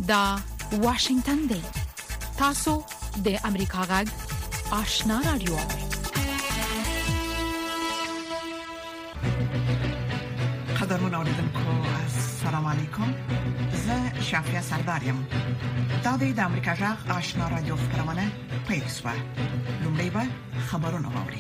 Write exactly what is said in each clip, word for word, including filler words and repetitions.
دا واشنگتن دی. تاسو د امریکا غږ آشنا رادیو. قدرمن اوریدونکو السلام علیکم. زه شافیا سردارم. دا د امریکا غږ آشنا رادیو خبرونه پیښه. لومړی به خبرونه واوري.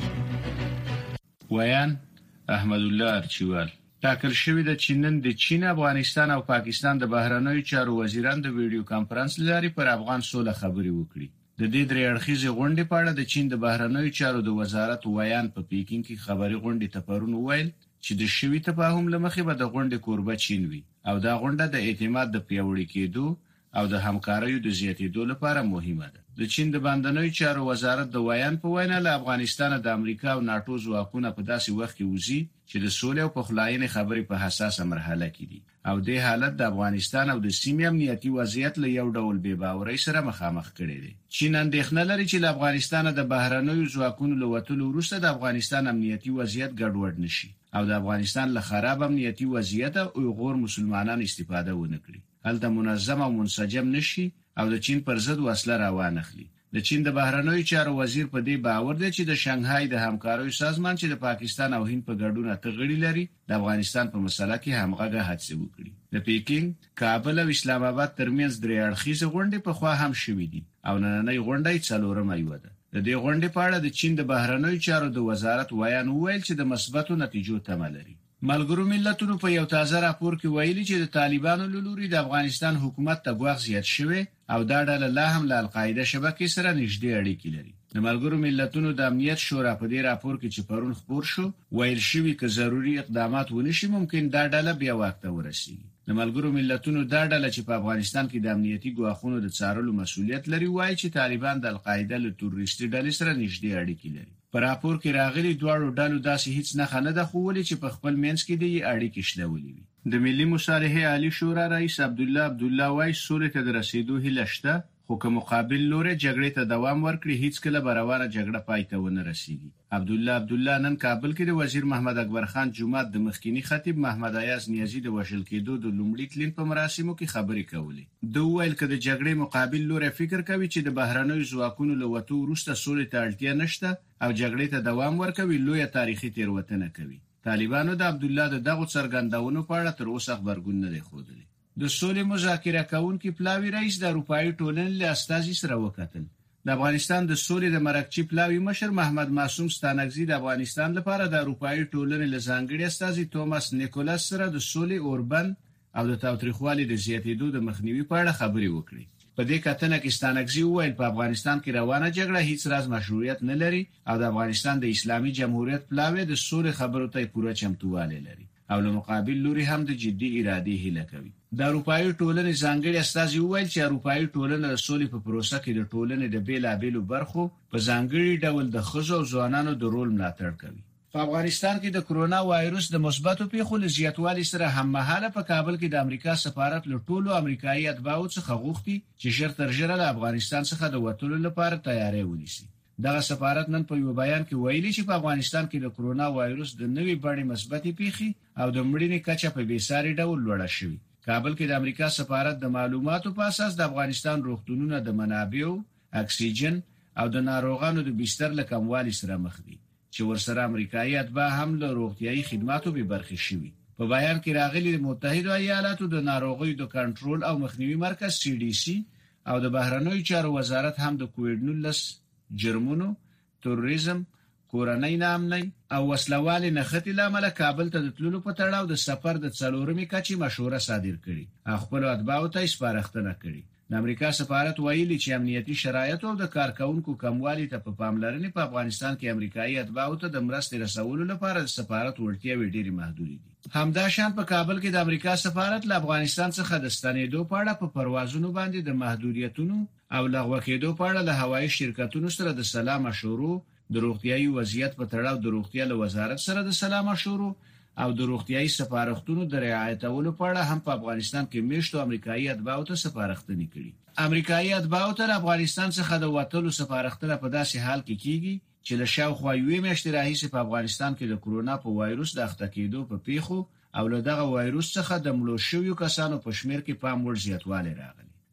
ویان احمد الله ارچیوال ټاکل شوی د چینن د چین، افغانستان او پاکستان د بهرنیو چارو وزیران د ویډیو کانفرنس لاري پر افغان سوله خبري وکړي. د دې درې اړخیزې غونډې په اړه د چین د بهرنیو چارو د وزارت ویان په پیکینګ کې خبري غونډې ته پرون وویل چې د شوی تفاهم لمخې به د غونډې کوربه چین وي او دا غونډه د اعتماد د پیوړی کېدو او د همکاریو د زیاتېدو لپاره مهمه ده. د چین د باندنیو چارو وزارت د ویان په وینا له افغانستان د امریکا او ناتو ځواکونه په داسې وخت کې وزي چې د سولې او پخلاینې خبرې په حساسه مرحله کې دي او د حالت د افغانستان او د سیمې امنیتي وضعیت له یو ډول بې باورۍ سره مخامخ کړي دي. چین اندېښنه لري چې له افغانستان د بهرنیو ځواکونو له وټولو وروسته د افغانستان امنیتي وضعیت ګډوډ نشي او د افغانستان له خراب امنیتي وضعیت او غور مسلمانان استفاده ونه کړي. هلته منظم او منسجم نشي او د چین پر ضد وسله روان اخلي. د چین د بهرنیو چارو وزیر په دې باور دی چې د شانګهای د همکاریو سازمان چې د پاکستان او هند په ګډون تغړی لري د افغانستان په مسله کې همغږه هڅه وکړي. د پیکینګ، کابل او اسلام آباد ترمنځ درې اړخیزه غونډې په خوا هم شوې دي او نننۍ غونډه څلورمه یو ده. د دې غونډې په اړه د چین د بهرنیو چارو د وزارت ویان وویل چې د مثبتو نتیجو تمه لري. ملګرو ملتونو په یو تازه راپور کې ویلي چې د طالبانو له لوري د افغانستان حکومت ته ګواښ زیات شوی او دا ډله لا هم له القاعده شبکې سره نږدې اړیکې لري. د ملګرو ملتونو د امنیت شورا په دې راپور کې چې پرون خبر شو ویل شوی چې ضروري اقدامات ونشي ممکن دا ډله بیا وخت ورسیږي. د ملګرو ملتونو دا ډله چې په افغانستان کې د امنیتي ګواښونو د څارلو مسؤلیت لري وایي چې طالبان د القاعده له تروریستي ډلې سره نږدې اړیکې لري. په راپور کې راغلي دواړو ډلو داسې هیڅ نه نه ده خوولې چې په خپل منځ کې د اړیکې شلولې وي. د ملي مصالحې عالی شورا رئیس عبد الله عبد الله وایي سولې ته د رسیدو هیله شته خو که مقابل لوري جګړې ته دوام ورکړي هیڅ کله به روانه جګړه پای ته ونه رسیږي. عبد الله عبد الله نن کابل کې د وزیر محمد اکبر خان جمعات د مخکینی خطیب محمد ایاز نیازی د وشل کېدو د لومړي تلین په مراسمو کې خبرې کولې. د ویل کې د جګړې مقابل لوري فکر کوي چې د بهرنیو ځواکونو له وټو وروسته سولې ته اړتیا نشته او جګړې ته دوام ورکوي لویه تاریخي تېروتنه کوي. طالبانو د عبد الله د دغه څرګندونو په اړه تر اوسه خبرګون نه دی خوده. د سولې مذاکره کوونکي پلاوی رئیس د اروپایي ټولنې له استازي سره وکتل. د افغانستان د سولې د مرکچی پلاوی مشر محمد معصوم ستانکزی د افغانستان لپاره د اروپایي ټولنې له ځانګړي استازي توماس نیکولاس سره د سولې اوربند او د تاوتریخوالي د زیاتېدو د مخنیوي په اړه خبرې وکړې. په دې کتنه کې ستانکزی وویل په افغانستان کې روانه جګړه هیڅ راز مشروعیت نه لري او د افغانستان د اسلامي جمهوریت پلاوی د سولې خبرو ته پوره چمتووالی لري او له مقابل لوري هم د جدي ارادي هیله کوي. د اروپایي ټولنې ځانګړي استازي وویل چې اروپایي ټولنه د سولې په پروسه کې د ټولنې د بیلابېلو برخو په ځانګړي ډول د ښځو او ځوانانو د رول ملاتړ کوي. په افغانستان کې د کرونا وایروس د مثبتو پیښو له زیاتوالي سره هممهاله په کابل کې د امریکا سفارت له ټولو امریکایي اتباعو څخه غوښتي چې ژر تر ژره له افغانستان څخه د وټولو لپاره تیاری ونیسي. دغه سفارت نن په یو بیان کې ویلي چې په افغانستان کې د کرونا وایروس د نوې بڼې مثبتې پیښې او د مړینې کچه په بیساري ډول لوړه شوې. کابل کې د امریکا سفارت د معلوماتو په اساس د افغانستان روغتونونه د منابعو، اکسیجن او د ناروغانو د بستر له کموالي سره مخ دي چې ورسره امریکایي اتباع هم له روغتيایي خدماتو به برخې شوي. په بیان کې راغلي د متحده ایالاتو د ناروغیو د کنټرول او مخنیوي مرکز سی ډي سی او د بهرنیو چارو وزارت هم د کووډ نولس جرمونو، تروریزم، کورنۍ ناامنۍ او وسلوالي نښتې لامل کابل ته د تللو په تړاو د سفر د څلورمې کچې مشوره صادر کړي او خپل اتباعو ته سپارښتنه کړي. د امریکا سفارت ویلي چې امنیتي شرایط او د کارکونکو کموالی ته په پاملرنې په افغانستان کې امریکایي اتباعو ته د مرستې رسولو لپاره د سفارت وړتیاوې ډېرې محدودې دي. همداشان په کابل کې د امریکا سفارت له افغانستان څخه د ستنېدو په اړه په پروازونو باندې د محدودیتونو او لغوه کېدو په اړه له هوایي شرکتونو سره د سلا مشورو، د روغتيایي وضعیت په تړاو د روغتیا له وزارت سره د سلا مشورو او د روغتيایي سفارښتونو د رعایتولو په اړه هم په افغانستان کې میشتو امریکایي اتباعو ته سفارښتنې کړي. امریکایي اتباعو ته افغانستان څخه د وټولو سفارښتنه په داسې حال کې کیږي چې له شاوخوا یوې میاشتې راهیسې په افغانستان کې د کرونا په وایروس د اخته کېدو په پیښو او له دغه وایروس څخه د مړو شویو کسانو په شمیر کې پام وړ زیاتوالی راغلی.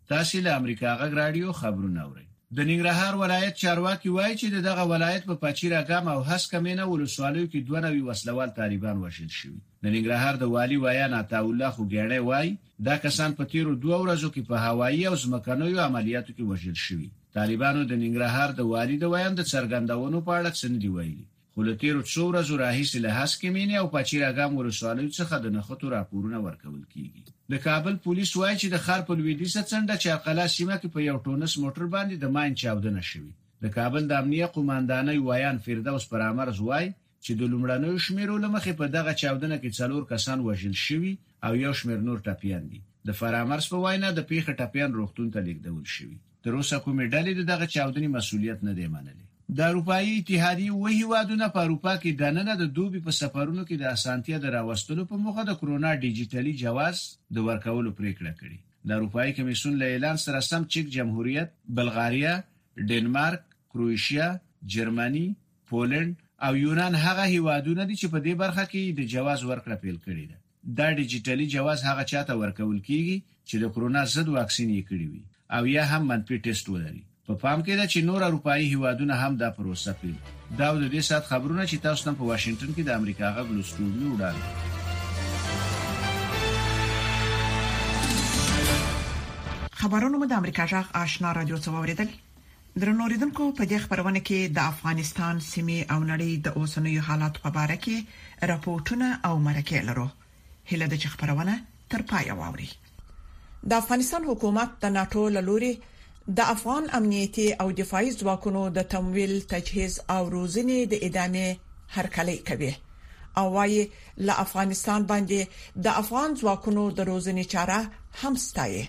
تاسو له امریکا غږ رادیو خبرونه اورئ. د ننګرهار ولایت چارواکي وایي چې دغه ولایت په پچیراګام او هسکمینه ولسوالیو کې دوه نوي وسلوال طالبان وژل شوي. د ننګرهار د والي ویان عطا الله خوګیړی وایي دا کسان په تیرو دوه ورځو کې په هوایي او ځمکنیو عملیاتو کې وژل شوي. طالبانو د ننګرهار د والي د ویان د څرګندونو په اړه څه نه دی ویلي. خو له تیرو څو ورځو راهیسې له هسکمینه او پچیراګام ولسوالیو څخه د نښتو راپورونه ورکول کیږي. د کابل پولیس وایي چې د ښار په لویدیځه څنډه چارقلا سیمه کې په یو ټونس موټر باندې د ماین چاودنه شوې. د کابل د امنیه قوماندانۍ ویان فردوس پرامرز وایي چې د لومړنیو شمیرو لمخې په دغه چاودنه کې څلور کسان وژل شوي او یو شمیر نور ټپیان دي. د فرامرز په وینا د پیښې ټپیان روغتون ته لیږدول شوي. تر اوسه کومې ډلې دغه چاودنې مسؤلیت نه دی منلي. د اروپאי اتحادیې وایي هیوادونه په اروپا کې د نن د دوبي په سفرونو کې د اسانتیا د راوستلو په موخه د کرونا ډیجیټلي جواز د ورکولو پریکړه کړې. د اروپאי کمیسیون له اعلان سره سم چک جمهوریت، بلغاریا، ډنمارک، کروشیا، جرمني، پولند او یونان هغه هیوادونه دي چې په دې برخه کې د جواز ورکړه پیل کړې ده. دا ډیجیټلي جواز هغه چاته ورکول کیږي چې د کرونا ضد واکسین یې کړی وي او یا هم منفي ټیسټ ولري. په پام کې ده چې نور اروپאי هیوادونه هم دا پروسه پیل. دا د دې سات خبرونه چې تاسو نن په واشنگټن کې د امریکا غږ لوستونکو وړاندې. خبرونه مو د امریکا غږ آشنا رادیو څخه اوریدل. درنو ریدونکو په دې خبرونه کې د افغانستان سیمې او نړۍ د اوسنیو حالات په اړه کې راپورټونه او مرکې لرو. هله د خبرونه تر پای واوري. د افغانستان حکومت د ناتو لوري د افغان امنیتي او دفاعي ځواکونو د تمویل، تجهیز او روزنې د ادامې هرکلی کوي او وايي له افغانستان باندې د افغان ځواکونو د روزنې چاره هم ستایي.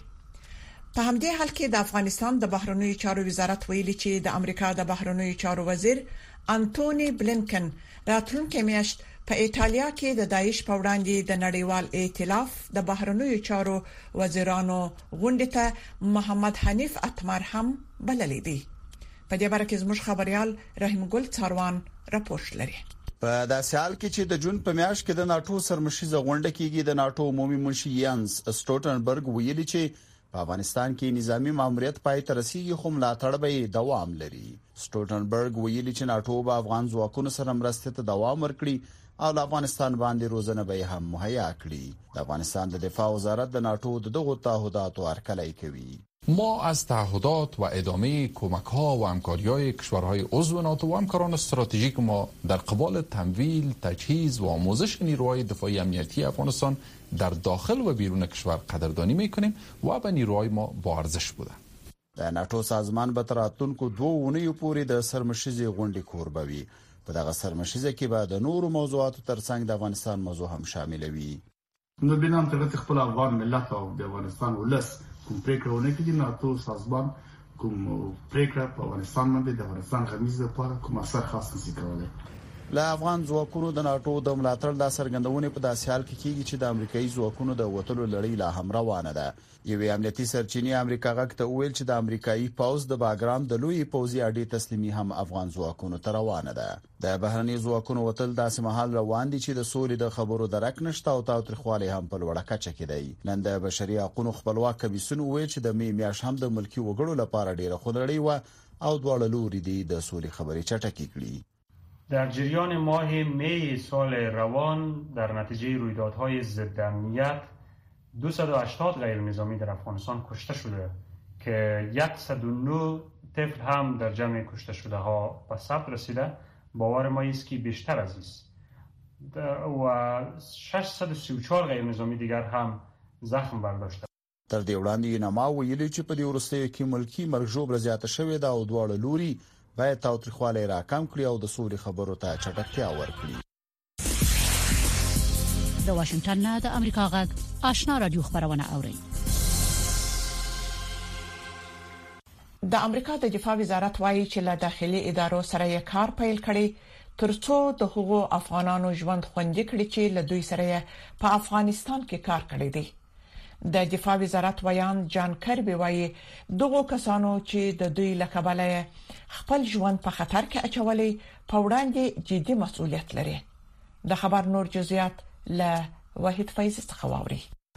په همدې حال کې د افغانستان د بهرنیو چارو وزارت ویلي چې د امریکا د بهرنیو چارو وزیر انټونی بلینکن راتلونکي میاشت په ایټالیا کې د داعش په وړاندې د نړیوال ائتلاف د بهرنیو چارو وزیرانو غونډه ته محمد حنیف اتمر هم بللی دی. په دې اړه کې زموږ خبريال رحیم ګل څاروان راپورټ لري. په داسې حال کې چې د جون په میاشت کې د ناتو سرمشيزه غونډه کېږي، د ناتو عمومي منشي یانس سټولټنبرګ ویلي چې په افغانستان کې نظامی ماموریت پای ته رسیدي خو ملاتړ به دوام لري. سټولټنبرګ ویلي چې ناتو به افغان ځواکونو سره مرسته ته دوام ورکړي او افغانستان باندې روزنه به هم مهیا کړي. د افغانستان د دفاع وزارت د ناتو دغه تعهدات ورکړای کوي. ما از تعهدات و ادامه کمک‌ها و همکاری‌های کشورهای عضو ناتو و همکاران استراتژیک ما در قبال تمویل، تجهیز و آموزش نیروهای دفاعی امنیتی افغانستان در داخل و بیرون کشور قدردانی می‌کنیم و به نیروهای ما با ارزش بوده. د ناتو سازمان به تر راتلونکو دوه اونیو پورې د سرمشيزي غونډې کوربوي. په دغه سرمشيزه کې به د نورو موضوعاتو ترڅنګ د افغانستان موضوع هم شامل وي. نو بینام ته خپل افغان ملت او د افغانستان ولس کوم پریکړونه کوي، ناتو سازمان کوم پریکړه په افغانستان باندې د افغانستان غمیز لپاره کوم اثر خاص نشي کولای. له افغان ځواکونو د ناتو د ملاتړ د سرګندونې په داسې حال کې کیږي چې د امریکایي ځواکونو د وټلو لړۍ لا هم روانه ده. یوې امنیتي سرچینې امریکا غږ ته ویل چې د امریکایي پاوز د باګرام د لوی پوځي اډې تسلیمي هم افغان ځواکونو ته روانه ده. د بهرني ځواکونو وټل داسې مهال روان دي چې د سولې د خبرو درک نشته او تاوتریخوالی هم په لوړه کچه کې دی. نن د بشري حقوقو خپلواک کمیسیون ویل چې د می میاشت هم د ملکی وګړو لپاره ډیره خودړی و او دواړه لوري دي د سولې خبرې چټکې کړي. در جریان ماه می سال روان در نتیجه رویدادهای ضد امنیت دویست و هشتاد غیر نظامی در افغانستان کشته شده که صد و نه طفل هم در جمع کشته شده ها به ثبت رسیده. باور ما است که بیشتر از است و ششصد و سی و چهار غیر نظامی دیگر هم زخم برداشته. تر دې وړاندې نما ویلي چې په دې وروستیو کې ملکی مرګ ژوبله زیاته شوې ده او دواړه لوري باید تاوتریخوالی راکم کړي او د سولې خبرو ته چټکتیا ورکړي. د واشنگټن نه د امریکا غږ آشنا رادیو خبرونه اوري. د امریکا د دفاع وزارت وایي چې له داخلي ادارو سره یې کار پیل کړي ترڅو د حقوق افغانانو ژوند خوندي کړي چې له دوی سره په افغانستان کې کار کړی دی. د دفاع وزارت ویان جان کربي وایي دغه کسانو چې د دوی لکبله خپل ژوند په خطر کې اچولي په وړاندې جدي مسؤلیت لري. د خبر نور جزئیات له وحید فیض څخه واوري.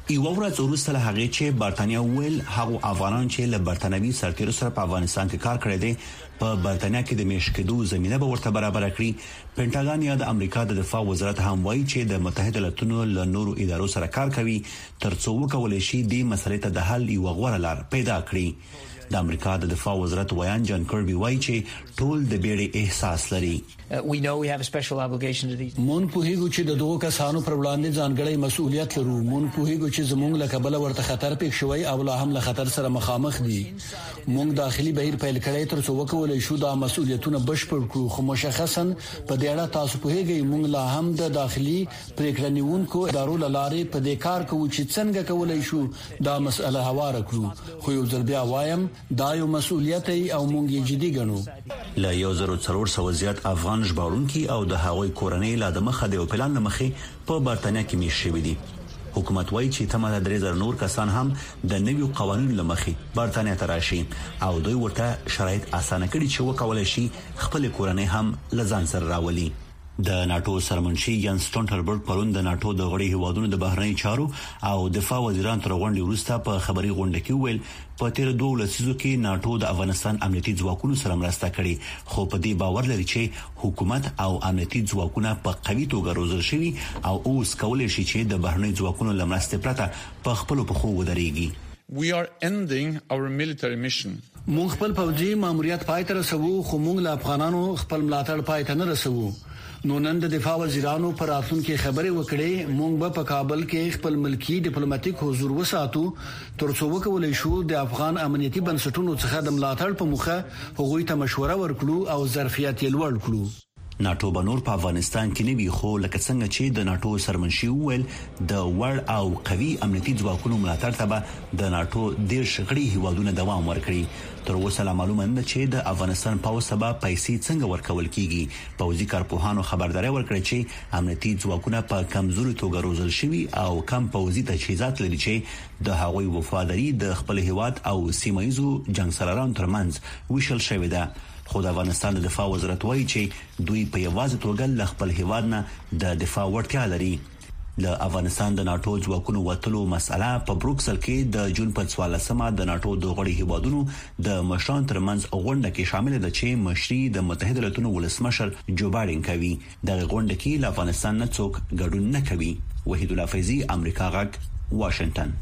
یو ورځ وروسته له هغه چې برتانیا ویل هغه افغانان چې له برتانوي سرتیرو سره په افغانستان کې کار کړی دی په برتانیا کې د میشکېدو زمينه به ورته برابر کړي. پینټاګان یا د امریکا د دفاع وزارت هم وایي چې د متحده ایالاتونو له نورو ادارو سره کار کوي ترڅو وکولای شي د مسلې ته د حل یو غوړه لار پیدا کړي. د امریکا د دفاع وزارت ویان جان کربي وایي چې ټول د بیړې احساس لري. we know we have a special obligation to these. مون په هیڅ چې د دوه کسانو پر وړاندې ځانګړی مسؤلیت لرو. مون په هیڅ چې زموږ له کبله ورته خطر پېښ شوی او لا هم له خطر سره مخامخ دي. مونږ داخلي بهیر پیل کړی تر څو وکولای شو دا مسؤلیتونه بشپړ کړو. خو مشخصا په دې اړه تاسو په هیڅ مونږ لا هم د داخلي پریکړه نیونکو ادارو لارې په دې کار کوو چې څنګه کولای شو دا مسله هواره کړو. خو یو ځل بیا وایم دا یو مسؤلیت او مونږ یې جدي ګڼو. لا یو زر څلور سوه زیات افغان ژباړونکي او د هغوی کورنۍ لا د مخه د پلان لمخې په برتانیا کې میشت شوي دي. حکومت وایي چې تمه د درې زره نور کسان هم د نویو قوانینو لمخې برتانیا ته راشي او دوی ورته شرایط اسانه کړي چې وکولای شي خپل کورنۍ هم لزان سره راولي. د ناتو سرمنشي یان سټولټنبرګ پرون د ناتو د غړي هیوادونو د بهرنی چارو او دفاع وزیران تر غونډې وروسته په خبري غونډه کې ویل په تیر دوه لسیزو کې ناتو د افغانستان امنیتي ځواکونو سره مرسته کړې خو په دې باور لري چې حکومت او امنیتي ځواکونه په قوي توګه روزل شوي او اوس کولای شي چې د بهرنی ځواکونو لمرسته پرته په خپل پخو ودرېږي. We are ending our military mission. مونږ خپل پوځي ماموریت پای ته رسوو خو مونږ له افغانانو خپل ملاتړ پای ته نه رسوو. نو نن د دفاع وزیرانو پر راتلونکي خبرې وکړې. مونږ په کابل کې خپل ملکی ډیپلوماټیک حضور وساتو ترڅو وکولای شو د افغان امنیتي بنسټونو څخه د ملاتړ په مخه هغوی ته مشوره ورکړو او ظرفیت یې لوړ کړو. ناتو بنور په افغانستان کې نیوي خو لکه څنګه چې د ناتو سرمنشي ویل د وړ او قوي امنیتي ځواکونو ملاتړ ته به د ناتو ډیر شغړي هیوادونه دوام ورکړي. تر اوسه لا معلومه نه چې د افغانستان پاوځ سبا پیسې څنګه ورکول کیږي. پوځي کارپوهانو خبرداري ورکړه چې امنیتي ځواکونه په کمزوري توګه روزل شوي او کم پوځي تجهیزات لري چې د هغوی وفاداری د خپل هیواد او سیمایزو جنگسالارانو ترمنځ وشل شوې ده. خو د افغانستان د دفاع وزارت وایي چې دوی په یوازې توګه ل خپل هیواد نه د دفاع وړتیا لري. د افغانستان د ناتو ځواکونو وټلو مسله په بروکسل کې د جون په څوارلسمه د ناتو د غړي هیوادونو د مشرانو ترمنځ غونډه کې شامل ده چې مشري د متحده ایالاتونو ولسمشر جو بایدن کوي. د غونډه کې ل افغانستان نه څوک ګډون نه کوي. وحید الله فیضی، امریکا غږ، واشنگټن.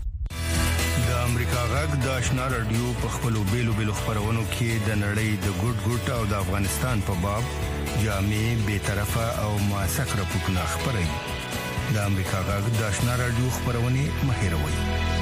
د امریکا غږ د آشنا رادیو په خپلو بیلو بیلو خبرونو کې د نړۍ د ګډ ګډ او د افغانستان په باب جامع به طرفه او موثق راپورټونه خبري. د امریکا غږ د آشنا رادیو خبرونه مهیروي.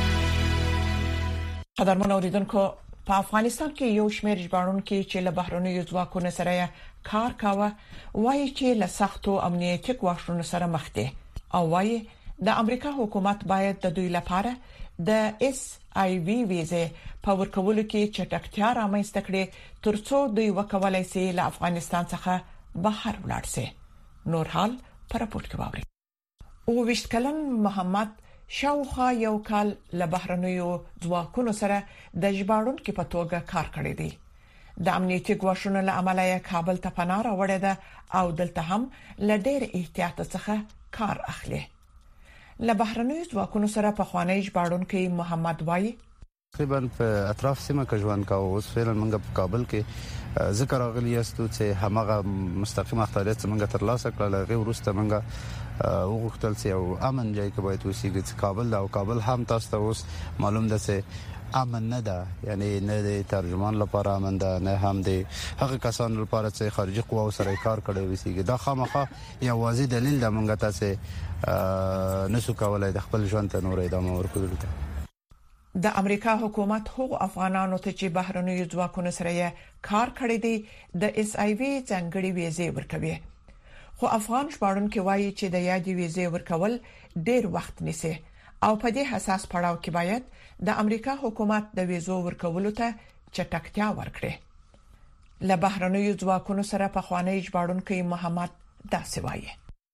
قدرمن اوریدونکو، په افغانستان کې یو شمېر ژباړونکي چې له بهرنیو ځواکونو سره کار کاوه وایي چې له سختو امنیتي ګواښونو سره مخ دي او وایي د امریکا حکومت باید د دوی لپاره د اس آی وی ویزه په ورکولو کې چټکتیا رامنځته کړي ترڅو دوی وکولای شي له افغانستان څخه بهر ولاړ شي. نور حال پر راپورټ کې واوري. او وشت کلن محمد شاوخوا یو کال له بهرنیو ځواکونو سره د ژباړونکو په توګه کار کړی دی. د امنیتي ګواښونو له امله یې کابل ته پناه راوړې ده او دلته هم له ډېر احتیاط څخه کار اخلي. له بهرنیو ځواکونو سره په خوانی ژباړونکو محمد وای تقریبا په اطراف سیمه کې ژوند کاوه. اوس فعلا موږ په کابل کې ذکر راغلی استو چې همغه مستقیم اختیارات څنګه ترلاسه کړل. غو ورسته موږ وغوښتل چې او امن ځای کې باید وسیږي چې کابل او کابل هم تاسو ته اوس معلوم ده چې امن نه ده، یعنی نه د ترجمان لپاره امن ده، نه هم د هغه کسانو لپاره چې خارجي قواو سره کار کوي وسیږي. دا خامخا یو واضح دلیل ده موږ ته چې نسو کولای د خپل ژوند ته نور ادامه ورکړو. د امریکا حکومت هغو افغانانو ته چې بهرنیو ځواکونو سره کار کړی دی د اس آی وی ځانګړي ویزه ورکوي. خو افغان ژباړونکو وایي چې د یادې ویزه ورکول ډیر وخت نیسي او په دې حساس پړاو کې باید د امریکا حکومت د ویزو ورکولو ته چټکتیا ورکړي. له بهرنیو ځواکونو سره په خوانی ژباړونکو محمد داسې وایي.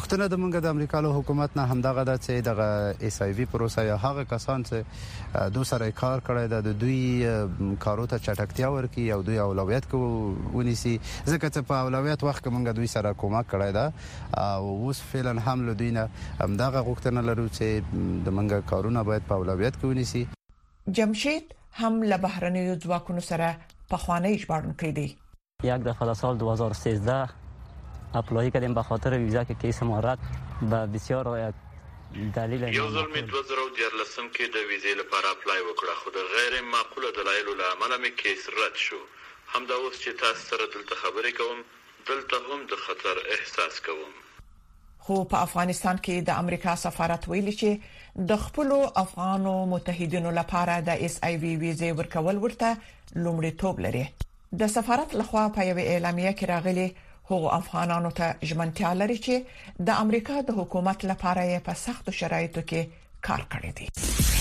غوښتنه د منګه د امریکا له حکومت نه همدغه د چې د اس ای وی پروسه یا هغه کسان چې دوی سره کار کړی د دوی کارو ته چټکتیا ورکړي او دوی اولویت ونیسي ځکه چې په اولویت وخت کې منګه دوی سره کومک کړی دا او اوس فعلا هم له دوی نه همدغه غوښتنه لرو چې د منګه کارونه باید په اولویت کې ونیسي. جمشید هم له بهرنیو ځواکونو سره په خوانی ژباړونکی دی. یک دفعه در سال دو هزار و سیزده اپلای کردیم به خاطر ویزا که کیس مهارت به بسیار دلیل یو ځل می دوه زره دیارلسم کې د ویزې لپاره اپلای وکړه خو د غیر معقوله دلایلو له امله می کیس رد شو. هم دا اوس چې تاسو سره دلته خبرې کوم دلته هم د خطر احساس کوم. خو په افغانستان کې د امریکا سفارت ویلي چې د خپل افغانو متحدینو لپاره د اس ای وی ویزې ورکول ورته لومړیتوب لري. د سفارت لخوا په یو اعلامیه کې راغلي هغو افغانانو ته ژمنتیا لري چې د امریکا د حکومت لپاره یې په سختو شرایطو کې کار کړی دی.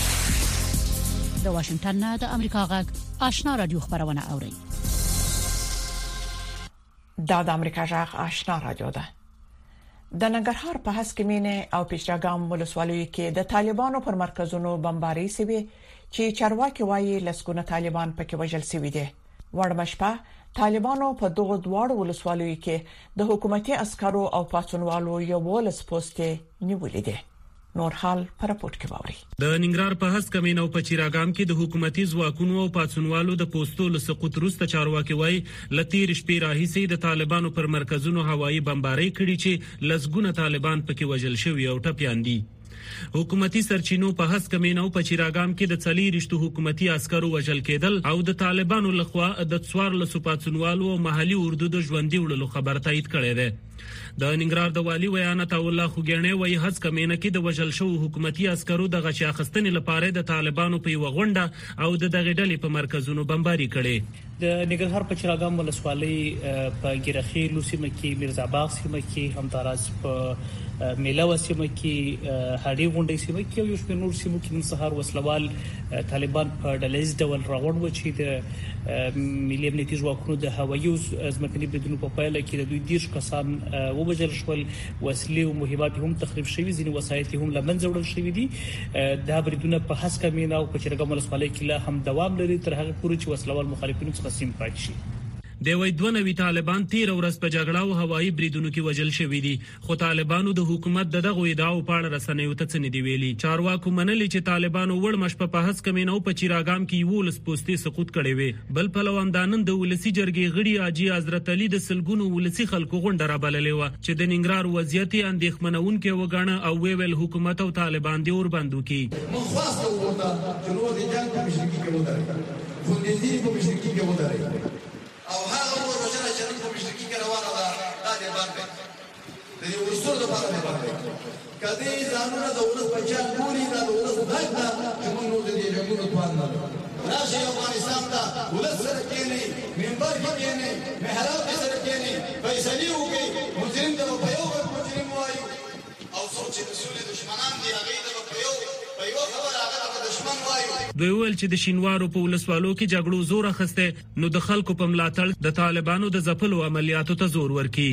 د واشنگټن نه د امریکا غږ آشنا رادیو خبرونه اوري. دا د امریکا غږ آشنا رادیو ده. د ننګرهار په هسکمینه او پېشراګام ولسوالۍ کې د طالبانو پر مرکزونو بمباري سوي چې چارواکي وايي لسګونه طالبان پکې وژل شوي دي. وړمشپه طالبانو په دغه دواړو ولسوالیو کې د حکومتي عسکرو او پاتونوالو یو ولس پوسټ نیولې دي. نور حال پر راپورټ کې باوري. د ننګرهار په هسکمین او پچیراګام کې د حکومتي ځواکونو او پاتونوالو د پوسټو له سقوط وروسته چارواکي وایي لتیر شپې راهیسې د طالبانو پر مرکزونو هوایي بمباري کړي چې لسګونه طالبان پکې وژل شوي او ټپيان دي. حکومتي سرچینو په هسکمین او پچیراګام کې د څلي رښتو حکومتي عسکرو وژل کېدل او د طالبانو لخوا د څوار له سپاتونوالو او محلي اردو د ژوندۍ وړلو خبر تایید کړی دی. د ننګرهار د والی ویانت الله خوګیڼه وایي هسکمینه کې د وژل شو حکومتي عسکرو د غشي اخستنې لپاره د طالبانو په یو غونډه او د دغه ډلې په مرکزونو بمباري کړي. د ننګرهار په چراګام ولسوالۍ په ګیرخیلو سیمه کې میرزاباغ سیمه کې همداراز په میلا وسیمه کې هډې غونډې سیمه کې او یو شمېر نور سیمو کې نن سهار وسلوال طالبان په ډلهیز ډول راغونډ و چې د ملي امنیتي ځواکونو د هوایي ځمکني بریدونو په پایله کې د دوی دیرش کسان ووژل شول، وسلې او مهمات هم تخریب شوي، ځینې وسایط هم له منځه وړل شوي دي. دا بریدونه په هسکمینه او په چراګام ولسوالۍ کې لا هم دوام لري تر هغه پورې چې وسلوال مخالفینو څخه سیم پاتې شي. د وای دوه نوي طالبان تیر ورځ په جګړه او هوایي بریدونو کې وژل شوي دي، خو طالبانو د حکومت دغه ادعاو په اړه رسنیو ته څه نه دی ویلي. چارواکو منلي چې طالبانو وړمش په هسکمینه او په چراګام کې یو لس پوسټي سقوط کړي وي. بل په لوندانن د ولسی جرګې غړي حاجی حضرت علي د سلګونو ولسی خلکو غونډه را بللې و چې د ننګرهار وضعیت اندېښمنونکې وګڼه او ویل حکومت او طالبان دی اور بندو کې مخواستو وته چې نو د جنگ په مشرکی کې ودرې خو د دې په مشرکی کې ودرې او هغه ورته چې په مشرکی کې روانه ده دا دې باندې د یو رسول لپاره نه باندې کدی ځانونه د ولس په چا ګوري دا د ولس دغه چې موږ د دې جنگونو توان نه راځي افغانستان ته ولس سره کېنی منبر کې کېنی محراب سره کېنی فیصله وکړي مجرم د په یو مجرم وایي او څوک چې مسؤل دشمنان دي هغه د په یو په یو خبر هغه د دشمن وایي. دوی ویل چې د شینوارو په ولسوالو کې جګړو زور اخسته نو د خلکو په ملاتړ د طالبانو د ځپلو عملیاتو ته زور ورکړي.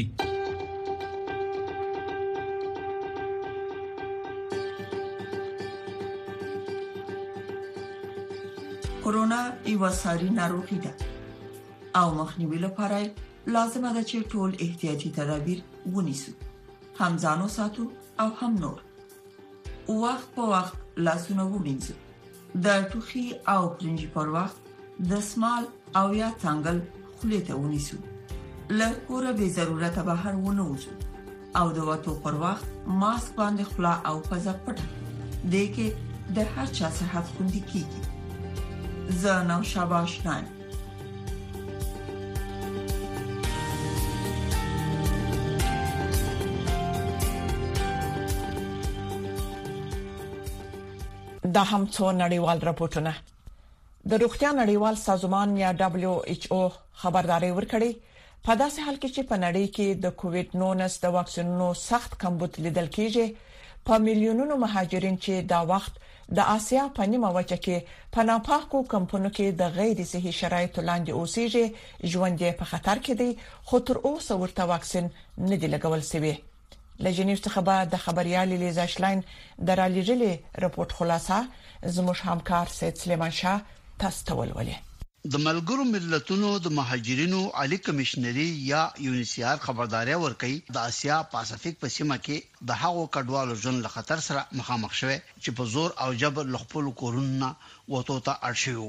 کورونا یو ساري ناروغي ده او مخنیوي لپاره لازم ده چې ټول احتیاطي تدابیر ونیسو، هم ځانو ساتو او هم نور. وخت په وخت لاسونه ووینځو، د ټوخي او پرنجي پر وخت د سمال او یا څنګل خولې ته ونیسو، له کوره به ضرورت بهر ونه وځو او د وټو پر وخت ماسک باندې خپل او پزه پټه دې کې د هر چا صحت خوندي کیږي. زنو شاباش نایم دا هم څو نړیوال راپورټونه. د روغتیا نړیوال سازمان یا دبليو ایچ او خبرداري ورکړي په داسې حال کې چې په نړۍ کې د کووډ نولس د واکسینونو سخت کمبود لیدل کېږي، په میلیونونو مهاجرین چې دا وخت د آسیا په نیمه وچه کې په ناپاکو کمپونو کې د غیر صحي شرایطو لاندې اوسېږي، ژوند یې په خطر کې دی، خو تر اوسه ورته واکسین نه دی لګول شوی. لجنیو څخه به د خبريال لیزا شلاین درالیجلې رپورت خلاصه زموږ همکار سید سلیمان شاه تاسو ته ولولې. د ملګرو ملتونو د مهاجرینو عالی کمشنري یا یونیسیار خبرداري ورکړي د اسیا پاسفیک په سیمه کې د هغو کډوالو ژوند له خطر سره مخامخ شوه چې په زور او جبر لخپل کورونه وته ته اړشيو.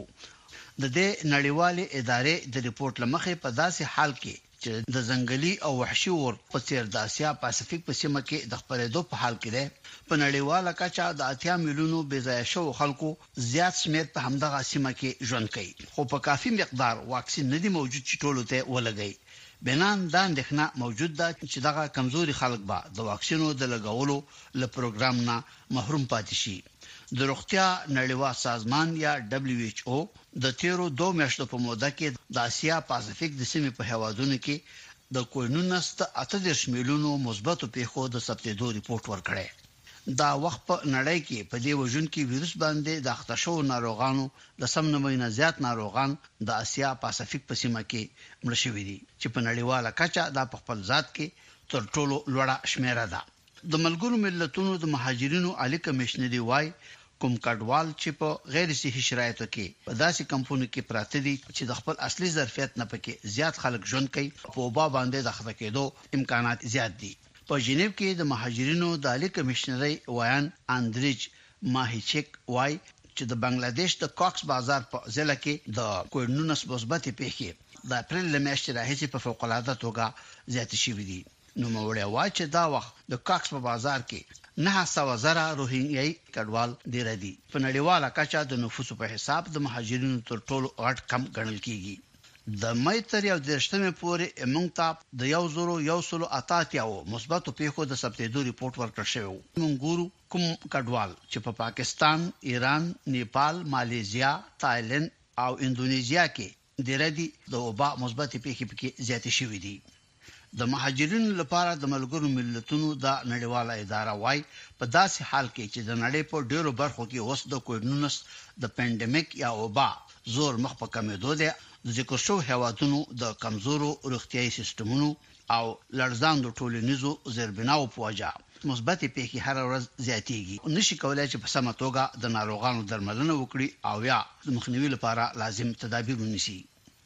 د دې نړیوالې ادارې د ریپورت لمخې په داسې حال کې چې د ځنګلي او وحشي اور په څیر د اسیا پاسفیک په سیمه کې د خپرېدو په حال کې ده. په نړیواله کچه د اتیا میلیونو بېځایه شو خلکو زیات شمېر په همدغه سیمه کې ژوند کوي، خو په کافي مقدار واکسین نه دی موجود چې ټولو ته ولګي. بنان دا اندېښنه موجود ده چې دغه کمزوري خلک به د واکسینو د لګولو له پروګرام نه محروم پاتې شي. د روغتیا نړیوال سازمان یا دبليو ایچ او د تیرو دوه میاشتو په موده کې د اسیا پاسفیک د سیمې په هوادونو کې د کوینونست اته دېرش میلیونو مثبتو پیښو د ثبتېدو ریپورت ورکړی. دا وخت په نړۍ کې په دې وژن کې وایروس باندې د اختشو ناروغانو د سم نمونه زیات ناروغان د اسیا پاسفیک په سیمه کې مړ شوي دي چې په نړیواله کچه د خپل ذات کې تر ټولو لوړه شمیره ده. د ملګرو ملتونو د مهاجرینو عالی کمشنري وای کوم کډوال چې په غیر صحي شرایطو کې په داسې کمپونو کې پراته دي چې د خپل اصلي ظرفیت نه پکې زیات خلک ژوند کوي، په وبا باندې د خطر کېدو امکانات زیات دي. په جنیو کې د مهاجرینو د عالی کمشنري وایان اندریج ماهیچک وای چې د بنگلاديش د کاکس بازار په ضلع کې د کوینونس مثبت پیښې د اپریل میاشتې راهیسې په فوق العاده توګه زیات شوې دي. نو موړی وای چې دا وخت د کاکس په بازار کې نه سوا زره روهینګي کډوال دی ردی. په نړیواله کچه د نفوسو په حساب د مهاجرینو تر ټولو غټ کم ګڼل کیږي. د مې تر یو درشتمه پورې موږ ته د یو زرو یو سلو اتاتیاو مثبتو پیښو د ثبتېدو ریپورت ورکړ شوی. موږ ګورو کوم کډوال چې په پا پاکستان، ایران، نیپال، ماليزیا، تایلند او اندونیزیا کې د ردی د وبا مثبت پیښې پکې زیاتې شوې دي. د مهاجرینو لپاره د ملګرو ملتونو د نړیواله اداره وای په داسې حال کې چې د نړۍ په ډیرو برخو کې اوس د کوینونس د پاندیمیک یا وبا زور مخ په کمېدو دی. د ذکر شو هوادونو د کمزورو روغتيایي سیستمونو او لړزاندو ټولنیزو زیربناو په وجه مثبت پیښې هر ورځ زیاتېږي. نشي کولای چې په سمه توګه د ناروغانو درملنه وکړي او یا د مخنیوي لپاره لازم تدابیر ونیسي.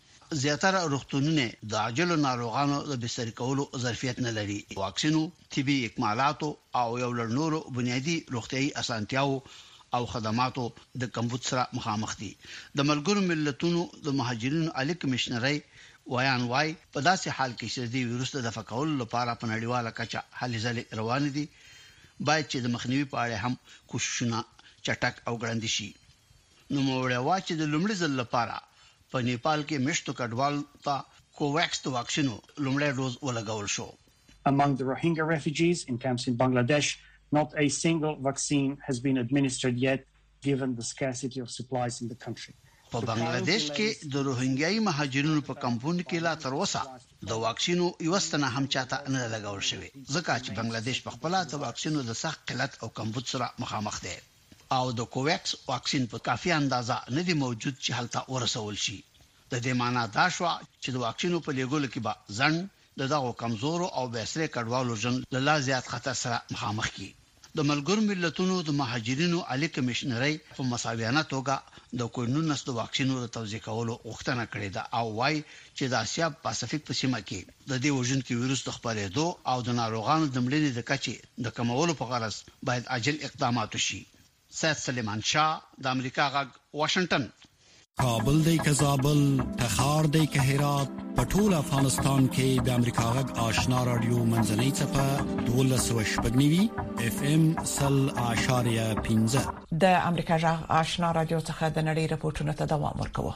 زیاتره روغتونونه د عاجل ناروغانو د بستر کولو ظرفیت نه لري. واکسینو، طبي اکمالاتو او یو لړ نورو بنیادی روغتيایي اسانتیاو او خدماتو د کمبود سره مخامخ دي. د ملګرو ملتونو د مهاجرینو عالی کمشنري وایان وای په داسې حال کې چې د ویروس د دفع کولو لپاره په نړیواله کچه هلې ځلې روان دي، باید چې د مخنیوي په اړه هم کوششونه چټک او ګړندې شي. نو موږ وایو چې د لومړي ځل لپاره په نیپال کې مشتو کډوال ته کوواکس واکسینو لومړی ډوز ولګول شو. Among the Rohingya refugees in camps in Bangladesh, not a single vaccine has been administered yet, given the scarcity of supplies in the country. په بنگلاديش کې د روهینګیایي مهاجرینو په کمپونو کې لا تر اوسه د واکسینو یوستنه هم چاته نه لګول شوی، ځکه چې بنگلاديش په خپل د واکسینو د سخت قلت او کمبود سره مخامخ دی او د کوواکس واکسین په کافي اندازه نه دی موجود چې هلته ورسول شي. د دې معنی دا شو چې د واکسینو په لګولو کې به ځن د دغه کمزورو او بېسره کډوالو جن له زیات خطر سره مخامخ کی. د ملګرو ملتونو د مهاجرینو عالی کمشنري په مساویانه توګه د کوینونس د واکسینو د توزیع کولو غوښتنه کړې ده او وايي چې د اسیا پاسفیک په سیمه کې د دې وژونکي وایروس د خپرېدو او د ناروغانو د مړینې د کچې د کمولو په غرض باید عاجل اقدامات وشي. سید سلیمان شاه د امریکا غږ واشنگټن. کابل دی که زابل، تخار دی که هرات، په ټول افغانستان کې د امریکا غږ آشنا رادیو منځنۍ څپه دولس و شپږ اف ام سل اشاریه پنځه. د امریکا غږ آشنا رادیو څخه د نړۍ راپورټونو ته دوام ورکوه.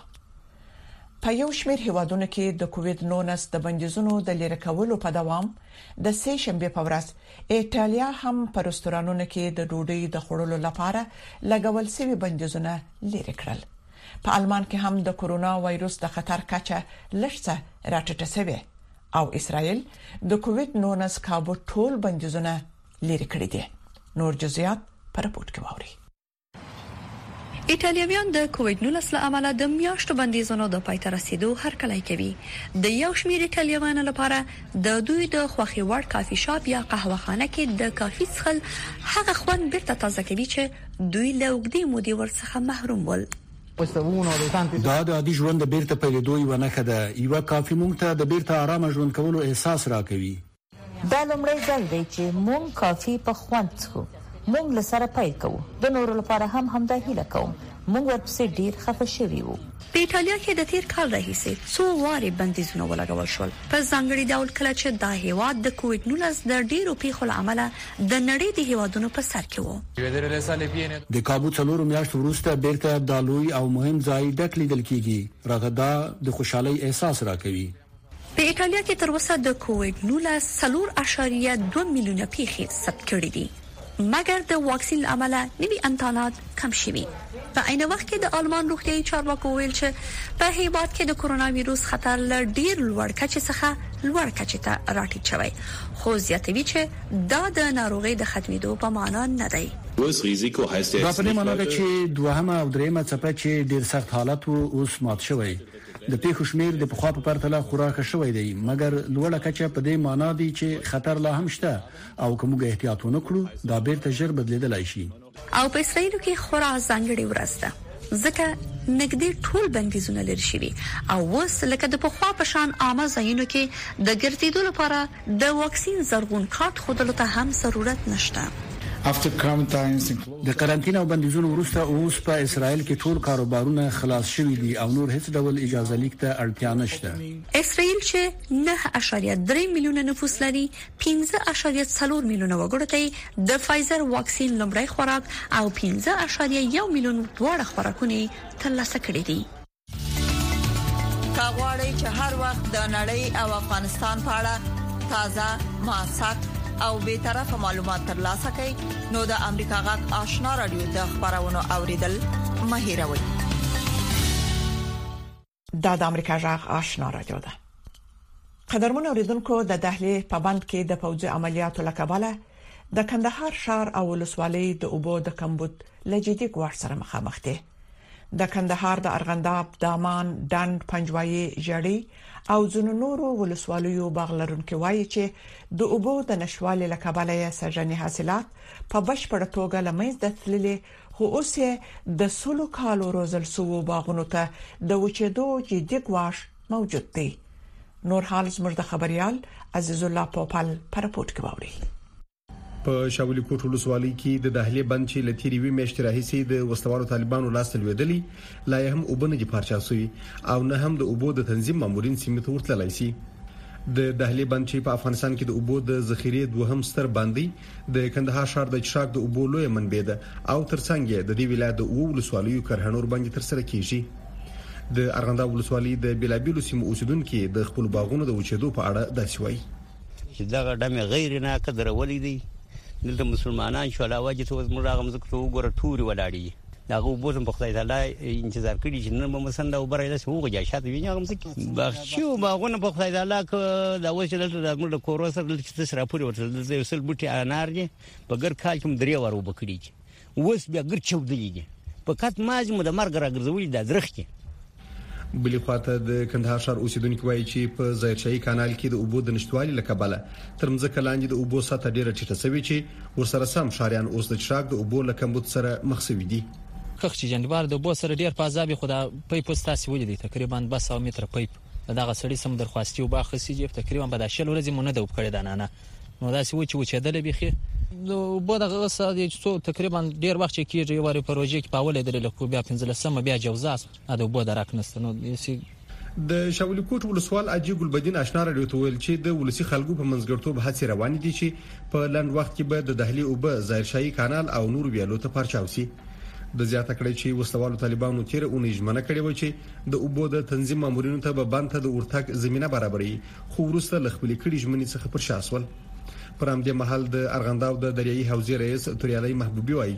په یو شمېر هیوادونو کې د کووډ نولس د بندیزونو د لری کولو په دوام د سه شنبه په ورځ ایټالیا هم په رستورانونو کې د ډوډۍ د خوړلو لپاره لګول شوی بندیزونه لری کړل. په آلمان کې هم د کورونا وایروس د خطر کچه لږه راټیټه شوې او اسرائیل د کووډ نولس کابو ټول بندیزونه لری کړی دي. نور جزئیات په راپورټ کې واوري. ایټالویان د کووډ نولس له امله د میاشتو بندیزونو د پای ته رسیدو هرکلی کوي. د یو شمېر ایټالویانو لپاره د دوی د خوښي وړ کافي شاپ یا قهوه خانه کې د کافي څښل هغه خوند بیرته تازه کوي چې دوی له اوږدې مودې ورڅخه محروم ول. دا د عادي ژوند د بیرته پیلېدو یوه نښه ده. یوه کافي موږ ته د بیرته آرامه ژوند کولو احساس راکوي. دا لومړی ځل دی چې موږ کافي په خوند څښو. موږ له سره پیل کوو. د نورو لپاره هم همدا هیله کوم. موږ ورپسې ډیر خفه شوي وو. په ایټالیا کې د تیر کال راهیسې څو وارې بندیزونه ولګول شول. په ځانګړي ډول کله چې دا هیواد د کووډ نولس د ډیرو پیښو له امله د نړۍ د هیوادونو په سر کې وو. د کابو څلورو میاشتو وروسته بیرته د لوی او مهم ځای ډک لیدل کیږي. راغدا د خوشحالۍ احساس راکوي. په ایټالیا کې تر اوسه د کووډ نولس څلور اعشاریه دوه میلیونه پیښې ثبت کړي دي. مګر د واکسین عمله نوي انتانات کم شوي. په عین وخت کې د آلمان روغتیايي چارواکو ویل چې په هیواد کې د کرونا وایروس خطر له ډیر لوړ کچې څخه لوړ کچې ته راټیټ شوی. خو زیاتوي چې دا د ناروغي د ختمېدو په معنا نه دی. دا په دې معنی ده چې دوهمه او دریمه څپه چې ډیر سخت حالت وو اوس مات شوی. د پیښو شمیر د پخوا په پرتله خوراکه شوی دی. مګر لوړه کچه په دې معنی دی چې خطر لا هم شته او کوم احتیاط ونه کړو دا بیرته ژر بدلیدلای شي. او په اسرائیل کې خورا ځانګړي ورځ ده ځکه نګدې ټول بندیزونه لري شوي او اوس لکه د پخوا په شان عامه ځایونو کې د ګرځېدو لپاره د واکسین زرغون کارت خودلو ته هم ضرورت نشته. د قرنطینه او بندیزونو وروسته اوس په اسرائیل کې ټول کاروبارونه خلاص شوي دي او نور هیڅ ډول اجازه لیک ته اړتیا نشته. اسرائیل چې نه اعشاریه درې میلیونه نفوس لري پنځه اعشاریه څلور میلیونه وګړو ته د فایزر واکسین لومړی خوراک او پنځه اعشاریه یو میلیون دواړه خوراکونه ترلاسه کړي دي. کاغوري چې هر وخت د نړۍ او افغانستان په اړه تازه موثق او به طرفه معلومات ترلاسه کړئ نو د امریکا غږ آشنا رادیو د خبرونو اوریدل مهیروي. دا د امریکا غږ آشنا رادیو ده. قدرمن اوریدونکو د دهلې په بند کې د پوځي عملیاتو لکباله د کندهار شهر او ولسوالۍ د اوبو د کمبود لجدي ګواښ سره مخامخ دي. د کندهار د ارغنداب، دامان، ډنډ، پنجوایي، جړی او ځینو نورو ولسوالیو باغلرونکو وایي چې د اوبو د نشوالي لکباله سرجني حاصلات په بشپړه توګه لمنځه تللي خو اوس د سلو کالو روزل سو باغونو ته د وچېدو جدي ګواښ موجود دی. نور حال زموږ د خبريال عزیز الله پوپل پر راپورټ کوي. په شاولي کوټ ولسوالۍ کې د دهلې بند چې لتيري وی میاشتې راهیسې د وسوالو طالبانو لاس تلويدلي لا هم وبنه دي پارچاسوي او نه هم د اوبو د تنظیم مامورین سیمه ته ورتللی سي. د دهلې بند چې په افغانستان کې د اوبو د ذخیره دوهم ستر باندې د کندهار ښار د چشاک د اوبو لوی منبع ده او ترڅنګ د دې ولایت د اوو ولسوالیو کرهنور باندې تر سره کیږي. د ارغنداب ولسوالۍ د بلابیلو سیمو اوسیدونکو د خپل باغونو د وچېدو په اړه داسې وایي چې دا ډمه غیر نه قدر ولې دي دلته مسلمانان شو علاوه چې څو زموږ هغه مزکه وګوره ټوري ولاړی دا غو بوزم په خدای تعالی انتظار کړی چې نن به مسند او برایله سو وګیا شاته ویني هغه مزکه بخښو باغونه په خدای تعالی ک دا وځل د موږ کورو سره چې سره پوري ورته د وسل بوټي انار دي په ګر کال کوم درې ورو بکړي اوس بیا ګر چودلې په کټ ماج مو د مرګ راګرځولې د درخته. بلی خواته د کندهار شهر اوسیدونکو وایي چې په ظاهرشاهي کانال کې د اوبو د نشټوالي لکباله تر مځکه لاندې د اوبو سطح ډیره ټیټه شوې چې ورسره سم شاریان اوس د چراغ د اوبو لکمبود سره مخ شوي دي. کخ چې جنبار د اوبو سره ډیر پازابي خو د پایپ ستاسو ولیدي تقریبا بس او متر پایپ دغه سړی سم درخواستي او باخسي جيب تقریبا په داشل ورځې مونږ د وکړې د نانه نو دا سی و چې و چې دل بيخي نو بده غسه څو تقریبا ډیر وخت کې کیږي یو پروژه کې پاول درل خو بیا پنځله سم بیا جوزاس اده بو درک نست نو سی د شاولي کوټ ولسوال اجي ګلبدین آشنا رادیو ته ویل چې د ولسی خلکو په منځګړتوب هڅې روان دي چې په لند وخت کې به د دهلي او به ظاهرشاهي کانال او نور ویلو ته پرچاوسي. د زیاته کړی چې وسوالو طالبانو تیر اونۍ ژمنه کړې و چې د اوبو د تنظیم مامورینو ته به بند ته د ورتګ زمينه برابرې خو ورسته لخپلې کړي ژمنې څخه پر شاسول. پر همدې محل د ارغنداو د دریایي حوزې رئیس توریالي محبوبي وایي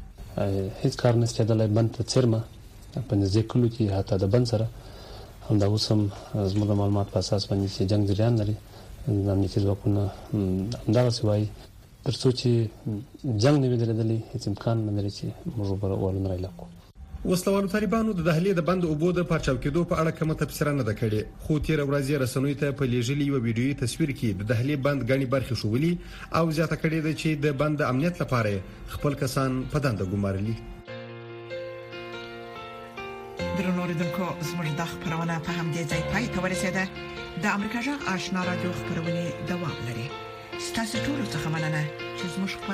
چې هیڅ کار نشته د بند ته چیرمه په نږدې کلو کې حتی د بند سره هم دا اوسم زموږ معلومات په اساس باندې چې جنگ جریان لري د امنیتي ځواکونو همدغه سوای تر څو چې جنگ نه ویل هیڅ امکان نه لري چې موږ به ولونه راځو. وسلوالو طالبانو د دهلې د بند اوبو د پارچاو کېدو په اړه کومه تفسیر نه ده کړې، خو تیر ورځ رسنوي ته په لیږلي یو ویډیويي تصویر کې د دهلې بند غني برخې شوولي او زیاته کړې ده چې د بند امنیت لپاره خپل کسان په دنده ګمارلي. درنو اوریدونکو زموږ د خبرونه په همدې ځای پای ته ورسېده. د امریکا جغ آشنا رادیو خبرونه دوام لري. ستاسو ټول څه مننه چې زموږ